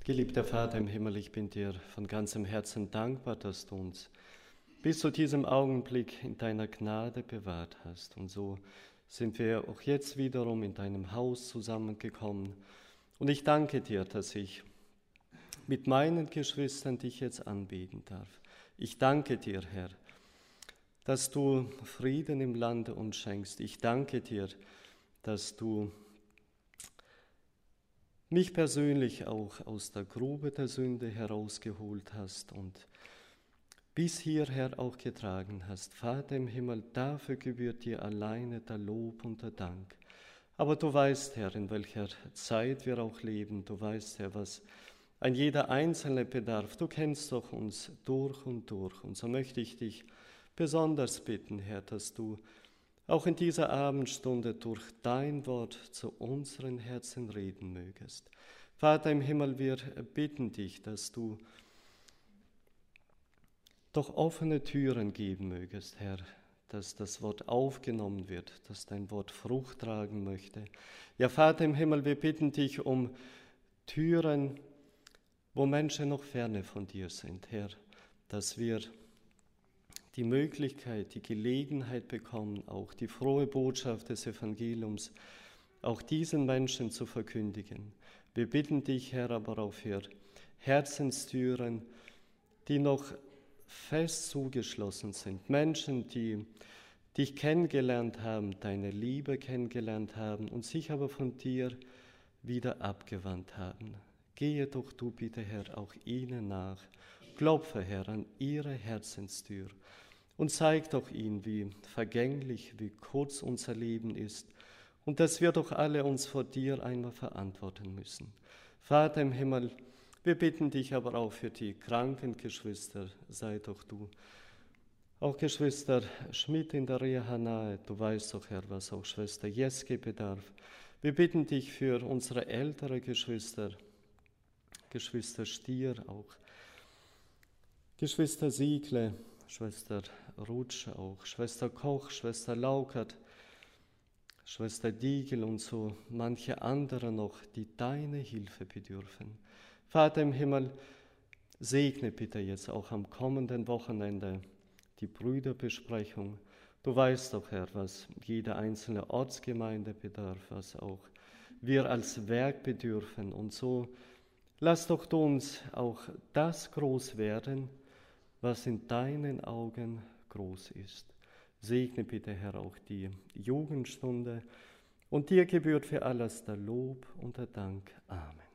Geliebter Vater im Himmel, ich bin dir von ganzem Herzen dankbar, dass du uns bis zu diesem Augenblick in deiner Gnade bewahrt hast. Und so sind wir auch jetzt wiederum in deinem Haus zusammengekommen. Und ich danke dir, dass ich mit meinen Geschwistern dich jetzt anbeten darf. Ich danke dir, Herr, dass du Frieden im Lande uns schenkst. Ich danke dir, dass du mich persönlich auch aus der Grube der Sünde herausgeholt hast und bis hierher auch getragen hast. Vater im Himmel, dafür gebührt dir alleine der Lob und der Dank. Aber du weißt, Herr, in welcher Zeit wir auch leben. Du weißt, Herr, was ein jeder Einzelne bedarf. Du kennst doch uns durch und durch. Und so möchte ich dich besonders bitten, Herr, dass du auch in dieser Abendstunde durch dein Wort zu unseren Herzen reden mögest. Vater im Himmel, wir bitten dich, dass du doch offene Türen geben mögest, Herr, dass das Wort aufgenommen wird, dass dein Wort Frucht tragen möchte. Ja, Vater im Himmel, wir bitten dich um Türen, wo Menschen noch ferne von dir sind, Herr, dass wir die Möglichkeit, die Gelegenheit bekommen, auch die frohe Botschaft des Evangeliums, auch diesen Menschen zu verkündigen. Wir bitten dich, Herr, aber auch für Herzenstüren, die noch fest zugeschlossen sind. Menschen, die dich kennengelernt haben, deine Liebe kennengelernt haben und sich aber von dir wieder abgewandt haben. Gehe doch du bitte, Herr, auch ihnen nach. Klopfe, Herr, an ihre Herzenstür. Und zeig doch ihnen, wie vergänglich, wie kurz unser Leben ist und dass wir doch alle uns vor dir einmal verantworten müssen. Vater im Himmel, wir bitten dich aber auch für die kranken Geschwister, sei doch du. Auch Geschwister Schmidt in der Reha nahe, du weißt doch, Herr, was auch Schwester Jeske bedarf. Wir bitten dich für unsere ältere Geschwister, Geschwister Stier auch, Geschwister Siegle, Schwester Rutsch auch, Schwester Koch, Schwester Laukert, Schwester Diegel und so manche andere noch, die deine Hilfe bedürfen. Vater im Himmel, segne bitte jetzt auch am kommenden Wochenende die Brüderbesprechung. Du weißt doch, Herr, was jede einzelne Ortsgemeinde bedarf, was auch wir als Werk bedürfen. Und so lass doch du uns auch das groß werden, was in deinen Augen groß ist. Segne bitte, Herr, auch die Jugendstunde und dir gebührt für alles der Lob und der Dank. Amen.